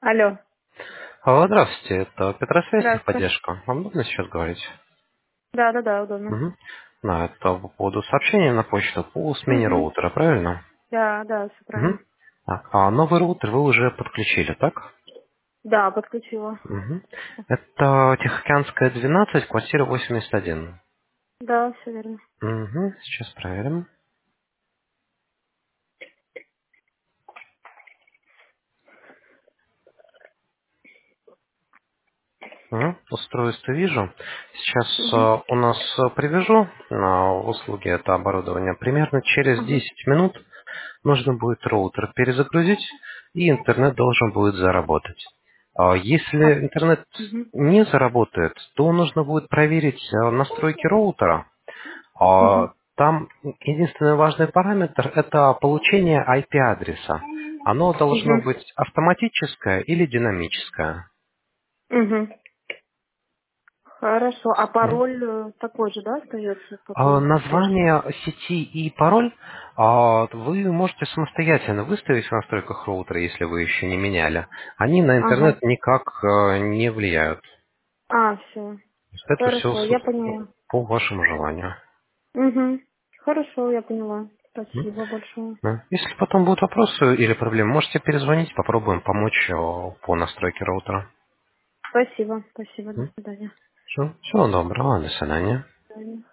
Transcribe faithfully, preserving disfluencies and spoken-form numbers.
Алло. Алло, здравствуйте, это Петросвязь, Здравствуйте. техподдержка. Вам удобно сейчас говорить? Да, да, да, удобно. Угу. Да, это по поводу сообщения на почту по смене Угу. роутера, правильно? Да, да, все Угу. правильно. Так, а новый роутер вы уже подключили, так? Да, подключила. Угу. Это Тихоокеанская двенадцать, квартира восемьдесят один. Да, все верно. Угу. Сейчас проверим. Угу. Устройство вижу. Сейчас Угу. э, у нас э, привяжу на услуги это оборудование. Примерно через Ага. десять минут нужно будет роутер перезагрузить, и интернет должен будет заработать. А А, Если интернет угу. не заработает, то нужно будет проверить э, настройки роутера. Угу. А Там единственный важный параметр – это получение ай пи-адреса. Оно должно Угу. быть автоматическое или динамическое. Угу. Хорошо. А пароль э, такой же, да, остается А, потом прежний? Название сети и пароль а, вы можете самостоятельно выставить в настройках роутера, если вы еще не меняли. Они на Ага. интернет никак э, не влияют. То А, все. есть это все Хорошо, я поняла. по вашему желанию. Угу. Хорошо, я поняла. М? Спасибо большое. Да. Если потом будут вопросы или проблемы, можете перезвонить, попробуем помочь э, по настройке роутера. Спасибо, спасибо, до свидания. Все, всего доброго, до свидания. До свидания.